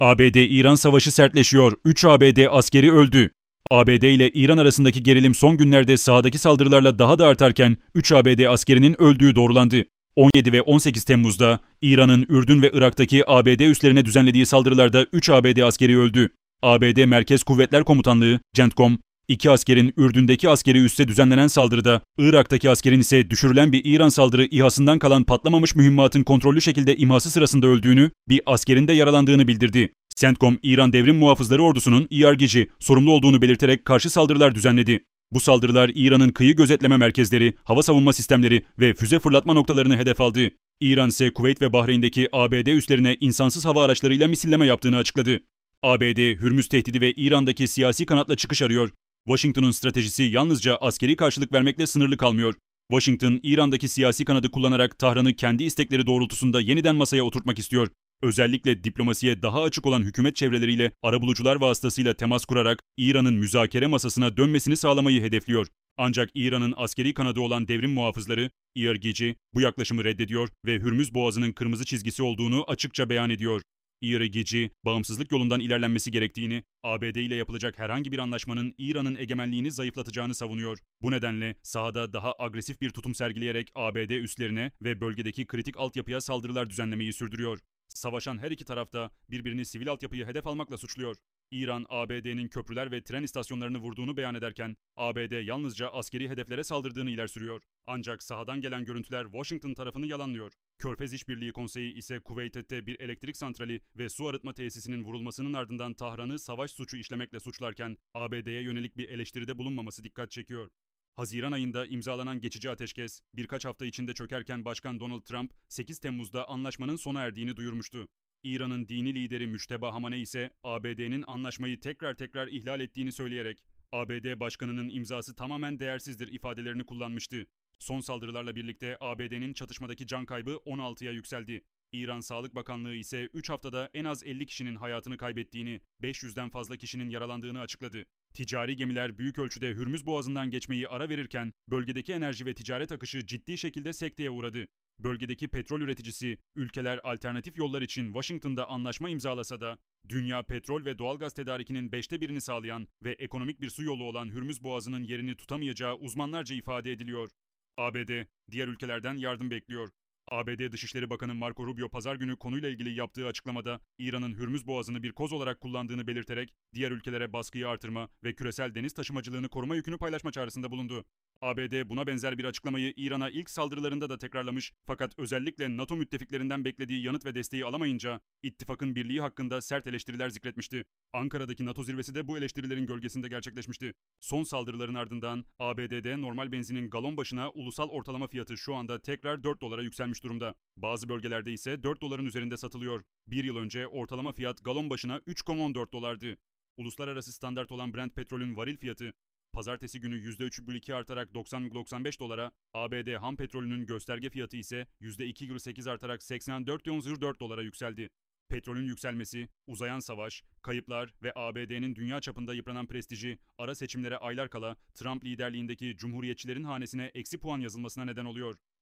ABD-İran savaşı sertleşiyor. 3 ABD askeri öldü. ABD ile İran arasındaki gerilim son günlerde sahadaki saldırılarla daha da artarken 3 ABD askerinin öldüğü doğrulandı. 17 ve 18 Temmuz'da İran'ın Ürdün ve Irak'taki ABD üslerine düzenlediği saldırılarda 3 ABD askeri öldü. ABD Merkez Kuvvetler Komutanlığı, CENTCOM, 2 askerin Ürdün'deki askeri üsse düzenlenen saldırıda, Irak'taki askerin ise düşürülen bir İran saldırı İHA'sından kalan patlamamış mühimmatın kontrollü şekilde imhası sırasında öldüğünü, bir askerin de yaralandığını bildirdi. CENTCOM, İran Devrim Muhafızları Ordusu'nun IRGC sorumlu olduğunu belirterek karşı saldırılar düzenledi. Bu saldırılar İran'ın kıyı gözetleme merkezleri, hava savunma sistemleri ve füze fırlatma noktalarını hedef aldı. İran ise Kuveyt ve Bahreyn'deki ABD üslerine insansız hava araçlarıyla misilleme yaptığını açıkladı. ABD, Hürmüz tehdidi ve İran'daki siyasi kanatla çıkış arıyor. Washington'un stratejisi yalnızca askeri karşılık vermekle sınırlı kalmıyor. Washington, İran'daki siyasi kanadı kullanarak Tahran'ı kendi istekleri doğrultusunda yeniden masaya oturtmak istiyor. Özellikle diplomasiye daha açık olan hükümet çevreleriyle arabulucular vasıtasıyla temas kurarak İran'ın müzakere masasına dönmesini sağlamayı hedefliyor. Ancak İran'ın askeri kanadı olan devrim muhafızları, IRGC, bu yaklaşımı reddediyor ve Hürmüz Boğazı'nın kırmızı çizgisi olduğunu açıkça beyan ediyor. IRGC, bağımsızlık yolundan ilerlenmesi gerektiğini, ABD ile yapılacak herhangi bir anlaşmanın İran'ın egemenliğini zayıflatacağını savunuyor. Bu nedenle sahada daha agresif bir tutum sergileyerek ABD üslerine ve bölgedeki kritik altyapıya saldırılar düzenlemeyi sürdürüyor. Savaşan her iki taraf da birbirini sivil altyapıyı hedef almakla suçluyor. İran, ABD'nin köprüler ve tren istasyonlarını vurduğunu beyan ederken, ABD yalnızca askeri hedeflere saldırdığını ileri sürüyor. Ancak sahadan gelen görüntüler Washington tarafını yalanlıyor. Körfez İşbirliği Konseyi ise Kuveyt'te bir elektrik santrali ve su arıtma tesisinin vurulmasının ardından Tahran'ı savaş suçu işlemekle suçlarken, ABD'ye yönelik bir eleştiride bulunmaması dikkat çekiyor. Haziran ayında imzalanan geçici ateşkes, birkaç hafta içinde çökerken Başkan Donald Trump, 8 Temmuz'da anlaşmanın sona erdiğini duyurmuştu. İran'ın dini lideri Müşteba Hamaney ise ABD'nin anlaşmayı tekrar ihlal ettiğini söyleyerek ABD Başkanı'nın imzası tamamen değersizdir ifadelerini kullanmıştı. Son saldırılarla birlikte ABD'nin çatışmadaki can kaybı 16'ya yükseldi. İran Sağlık Bakanlığı ise 3 haftada en az 50 kişinin hayatını kaybettiğini, 500'den fazla kişinin yaralandığını açıkladı. Ticari gemiler büyük ölçüde Hürmüz Boğazı'ndan geçmeyi ara verirken bölgedeki enerji ve ticaret akışı ciddi şekilde sekteye uğradı. Bölgedeki petrol üreticisi, ülkeler alternatif yollar için Washington'da anlaşma imzalasa da, dünya petrol ve doğalgaz tedarikinin 1/5'ini sağlayan ve ekonomik bir su yolu olan Hürmüz Boğazı'nın yerini tutamayacağı uzmanlarca ifade ediliyor. ABD, diğer ülkelerden yardım bekliyor. ABD Dışişleri Bakanı Marco Rubio pazar günü konuyla ilgili yaptığı açıklamada İran'ın Hürmüz Boğazı'nı bir koz olarak kullandığını belirterek diğer ülkelere baskıyı artırma ve küresel deniz taşımacılığını koruma yükünü paylaşma çağrısında bulundu. ABD buna benzer bir açıklamayı İran'a ilk saldırılarında da tekrarlamış fakat özellikle NATO müttefiklerinden beklediği yanıt ve desteği alamayınca ittifakın birliği hakkında sert eleştiriler zikretmişti. Ankara'daki NATO zirvesi de bu eleştirilerin gölgesinde gerçekleşmişti. Son saldırıların ardından ABD'de normal benzinin galon başına ulusal ortalama fiyatı şu anda tekrar 4 dolara yükselmiş durumda. Bazı bölgelerde ise 4 doların üzerinde satılıyor. Bir yıl önce ortalama fiyat galon başına 3,14 dolardı. Uluslararası standart olan Brent petrolün varil fiyatı pazartesi günü %3,2 artarak 90,95 dolara, ABD ham petrolünün gösterge fiyatı ise %2,8 artarak 84,4 dolara yükseldi. Petrolün yükselmesi, uzayan savaş, kayıplar ve ABD'nin dünya çapında yıpranan prestiji, ara seçimlere aylar kala Trump liderliğindeki Cumhuriyetçilerin hanesine eksi puan yazılmasına neden oluyor.